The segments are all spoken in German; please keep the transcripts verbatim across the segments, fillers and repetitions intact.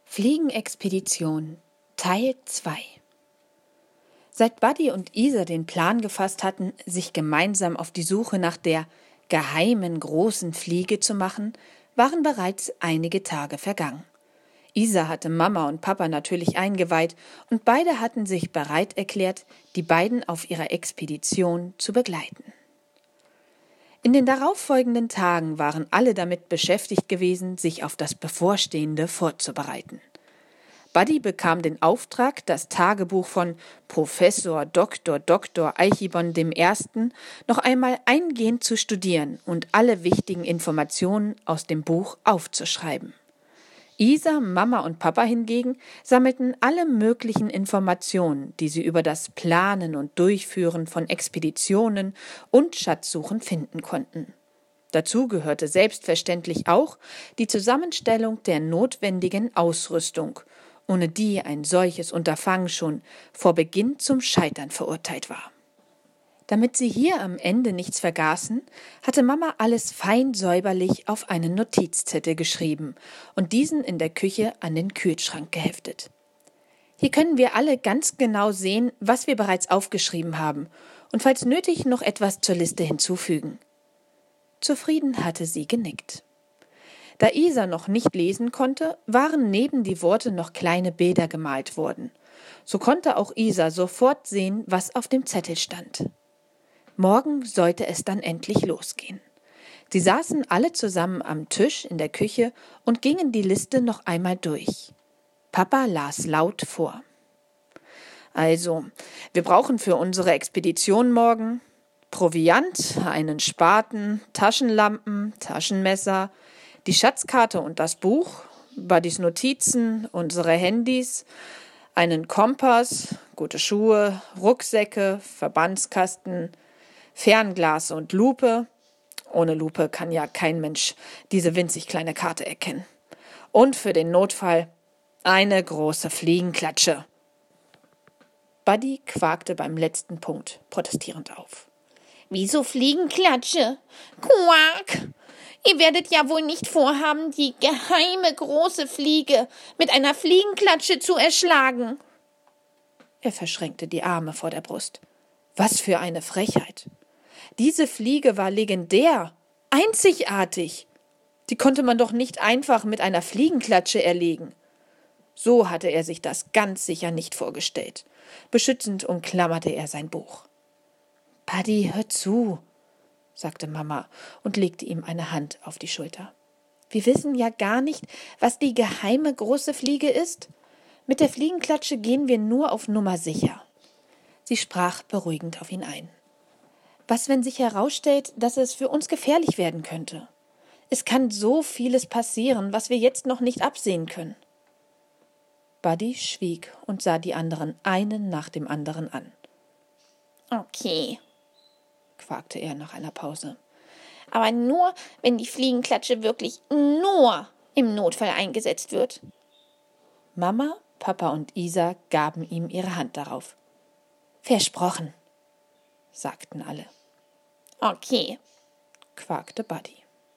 Fliegenexpedition Teil zwei. Seit Buddy und Isa den Plan gefasst hatten, sich gemeinsam auf die Suche nach der geheimen großen Fliege zu machen, waren bereits einige Tage vergangen. Isa hatte Mama und Papa natürlich eingeweiht und beide hatten sich bereit erklärt, die beiden auf ihrer Expedition zu begleiten. In den darauffolgenden Tagen waren alle damit beschäftigt gewesen, sich auf das Bevorstehende vorzubereiten. Buddy bekam den Auftrag, das Tagebuch von Professor Doktor Doktor Eichibon dem Ersten noch einmal eingehend zu studieren und alle wichtigen Informationen aus dem Buch aufzuschreiben. Isa, Mama und Papa hingegen sammelten alle möglichen Informationen, die sie über das Planen und Durchführen von Expeditionen und Schatzsuchen finden konnten. Dazu gehörte selbstverständlich auch die Zusammenstellung der notwendigen Ausrüstung, ohne die ein solches Unterfangen schon vor Beginn zum Scheitern verurteilt war. Damit sie hier am Ende nichts vergaßen, hatte Mama alles fein säuberlich auf einen Notizzettel geschrieben und diesen in der Küche an den Kühlschrank geheftet. Hier können wir alle ganz genau sehen, was wir bereits aufgeschrieben haben und falls nötig noch etwas zur Liste hinzufügen. Zufrieden hatte sie genickt. Da Isa noch nicht lesen konnte, waren neben die Worte noch kleine Bilder gemalt worden. So konnte auch Isa sofort sehen, was auf dem Zettel stand. Morgen sollte es dann endlich losgehen. Sie saßen alle zusammen am Tisch in der Küche und gingen die Liste noch einmal durch. Papa las laut vor. Also, wir brauchen für unsere Expedition morgen Proviant, einen Spaten, Taschenlampen, Taschenmesser, die Schatzkarte und das Buch, Buddys Notizen, unsere Handys, einen Kompass, gute Schuhe, Rucksäcke, Verbandskasten, Fernglas und Lupe. Ohne Lupe kann ja kein Mensch diese winzig kleine Karte erkennen. Und für den Notfall eine große Fliegenklatsche. Buddy quakte beim letzten Punkt protestierend auf. Wieso Fliegenklatsche? Quack! Ihr werdet ja wohl nicht vorhaben, die geheime große Fliege mit einer Fliegenklatsche zu erschlagen. Er verschränkte die Arme vor der Brust. Was für eine Frechheit! Diese Fliege war legendär, einzigartig. Die konnte man doch nicht einfach mit einer Fliegenklatsche erlegen. So hatte er sich das ganz sicher nicht vorgestellt. Beschützend umklammerte er sein Buch. »Buddy, hör zu«, sagte Mama und legte ihm eine Hand auf die Schulter. »Wir wissen ja gar nicht, was die geheime große Fliege ist. Mit der Fliegenklatsche gehen wir nur auf Nummer sicher.« Sie sprach beruhigend auf ihn ein. »Was, wenn sich herausstellt, dass es für uns gefährlich werden könnte? Es kann so vieles passieren, was wir jetzt noch nicht absehen können.« Buddy schwieg und sah die anderen einen nach dem anderen an. »Okay«, quakte er nach einer Pause. »Aber nur, wenn die Fliegenklatsche wirklich nur im Notfall eingesetzt wird.« Mama, Papa und Isa gaben ihm ihre Hand darauf. »Versprochen«, sagten alle. »Okay«, quakte Buddy.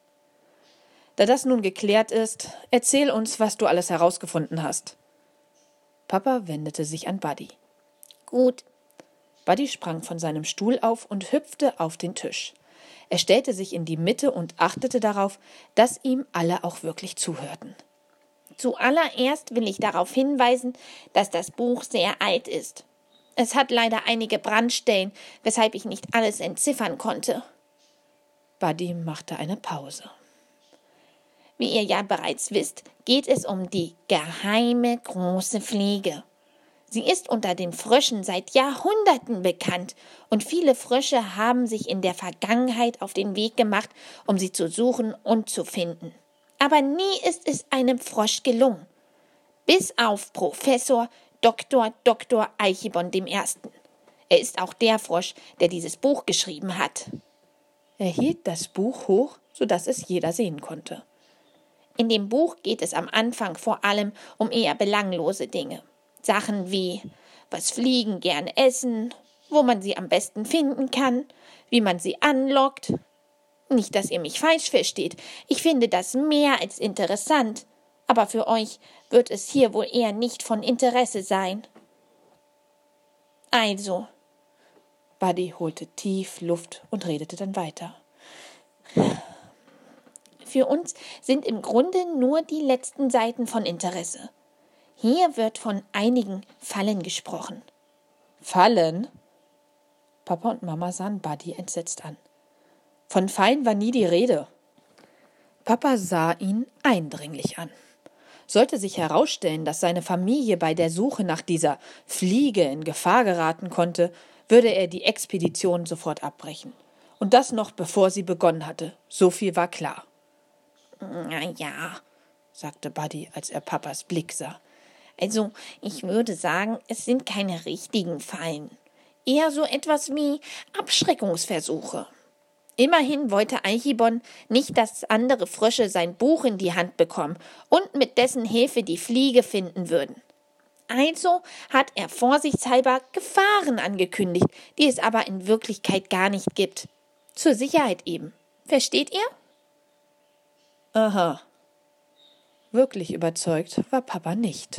»Da das nun geklärt ist, erzähl uns, was du alles herausgefunden hast.« Papa wendete sich an Buddy. »Gut.« Buddy sprang von seinem Stuhl auf und hüpfte auf den Tisch. Er stellte sich in die Mitte und achtete darauf, dass ihm alle auch wirklich zuhörten. »Zuallererst will ich darauf hinweisen, dass das Buch sehr alt ist. Es hat leider einige Brandstellen, weshalb ich nicht alles entziffern konnte.« Buddy machte eine Pause. »Wie ihr ja bereits wisst, geht es um die geheime große Fliege. Sie ist unter den Fröschen seit Jahrhunderten bekannt und viele Frösche haben sich in der Vergangenheit auf den Weg gemacht, um sie zu suchen und zu finden. Aber nie ist es einem Frosch gelungen. Bis auf Professor Doktor Doktor Eichibon dem Ersten. Er ist auch der Frosch, der dieses Buch geschrieben hat.« Er hielt das Buch hoch, sodass es jeder sehen konnte. »In dem Buch geht es am Anfang vor allem um eher belanglose Dinge. Sachen wie, was Fliegen gern essen, wo man sie am besten finden kann, wie man sie anlockt. Nicht, dass ihr mich falsch versteht, ich finde das mehr als interessant, aber für euch wird es hier wohl eher nicht von Interesse sein. Also, Buddy holte tief Luft und redete dann weiter. Für uns sind im Grunde nur die letzten Seiten von Interesse. Hier wird von einigen Fallen gesprochen. Fallen? Papa und Mama sahen Buddy entsetzt an. Von Fallen war nie die Rede. Papa sah ihn eindringlich an. Sollte sich herausstellen, dass seine Familie bei der Suche nach dieser Fliege in Gefahr geraten konnte, würde er die Expedition sofort abbrechen. Und das noch bevor sie begonnen hatte. So viel war klar. Na ja, sagte Buddy, als er Papas Blick sah. Also, ich würde sagen, es sind keine richtigen Fallen. Eher so etwas wie Abschreckungsversuche. Immerhin wollte Alchibon nicht, dass andere Frösche sein Buch in die Hand bekommen und mit dessen Hilfe die Fliege finden würden. Also hat er vorsichtshalber Gefahren angekündigt, die es aber in Wirklichkeit gar nicht gibt. Zur Sicherheit eben. Versteht ihr? Aha. Wirklich überzeugt war Papa nicht.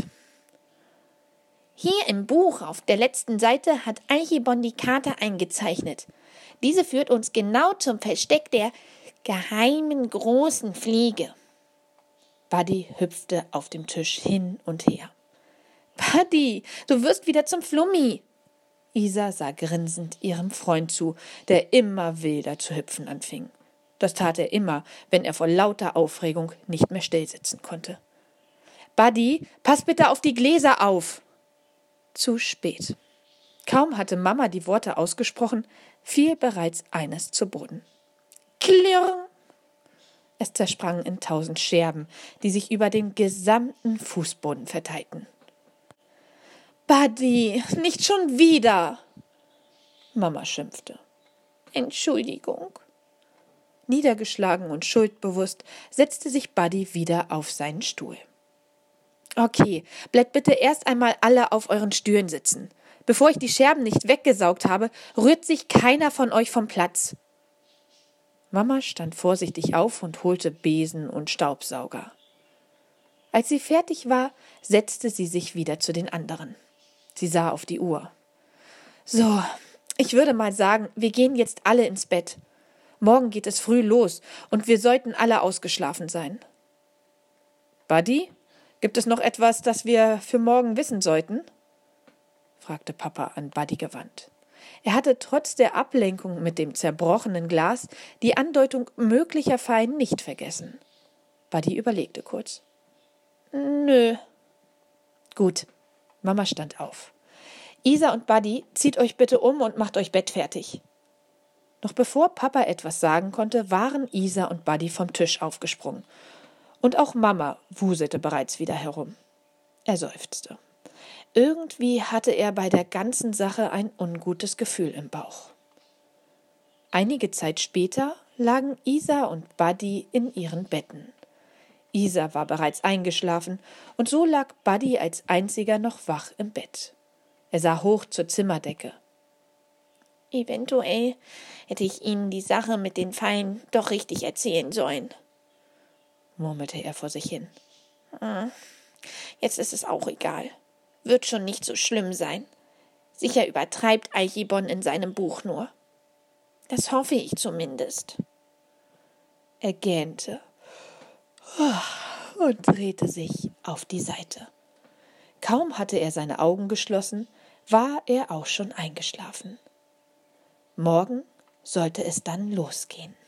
Hier im Buch auf der letzten Seite hat Alchibon die Karte eingezeichnet. Diese führt uns genau zum Versteck der geheimen großen Fliege. Buddy hüpfte auf dem Tisch hin und her. Buddy, du wirst wieder zum Flummi. Isa sah grinsend ihrem Freund zu, der immer wilder zu hüpfen anfing. Das tat er immer, wenn er vor lauter Aufregung nicht mehr stillsitzen konnte. Buddy, pass bitte auf die Gläser auf! Zu spät. Kaum hatte Mama die Worte ausgesprochen, fiel bereits eines zu Boden. Klirr! Es zersprang in tausend Scherben, die sich über den gesamten Fußboden verteilten. Buddy, nicht schon wieder! Mama schimpfte. Entschuldigung. Niedergeschlagen und schuldbewusst setzte sich Buddy wieder auf seinen Stuhl. Okay, bleibt bitte erst einmal alle auf euren Stühlen sitzen. Bevor ich die Scherben nicht weggesaugt habe, rührt sich keiner von euch vom Platz. Mama stand vorsichtig auf und holte Besen und Staubsauger. Als sie fertig war, setzte sie sich wieder zu den anderen. Sie sah auf die Uhr. So, ich würde mal sagen, wir gehen jetzt alle ins Bett. Morgen geht es früh los und wir sollten alle ausgeschlafen sein. Buddy, gibt es noch etwas, das wir für morgen wissen sollten? Fragte Papa an Buddy gewandt. Er hatte trotz der Ablenkung mit dem zerbrochenen Glas die Andeutung möglicher Fallen nicht vergessen. Buddy überlegte kurz. Nö. Gut. Mama stand auf. Isa und Buddy, zieht euch bitte um und macht euch bettfertig. Noch bevor Papa etwas sagen konnte, waren Isa und Buddy vom Tisch aufgesprungen. Und auch Mama wuselte bereits wieder herum. Er seufzte. Irgendwie hatte er bei der ganzen Sache ein ungutes Gefühl im Bauch. Einige Zeit später lagen Isa und Buddy in ihren Betten. Isa war bereits eingeschlafen, und so lag Buddy als einziger noch wach im Bett. Er sah hoch zur Zimmerdecke. Eventuell hätte ich Ihnen die Sache mit den Fallen doch richtig erzählen sollen, murmelte er vor sich hin. Hm, jetzt ist es auch egal. Wird schon nicht so schlimm sein. Sicher übertreibt Alchibon in seinem Buch nur. Das hoffe ich zumindest. Er gähnte und drehte sich auf die Seite. Kaum hatte er seine Augen geschlossen, war er auch schon eingeschlafen. Morgen sollte es dann losgehen.